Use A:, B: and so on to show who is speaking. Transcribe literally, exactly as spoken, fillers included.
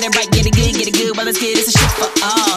A: get it right, get it good, get it good. Well, it's good, it's a shit for all.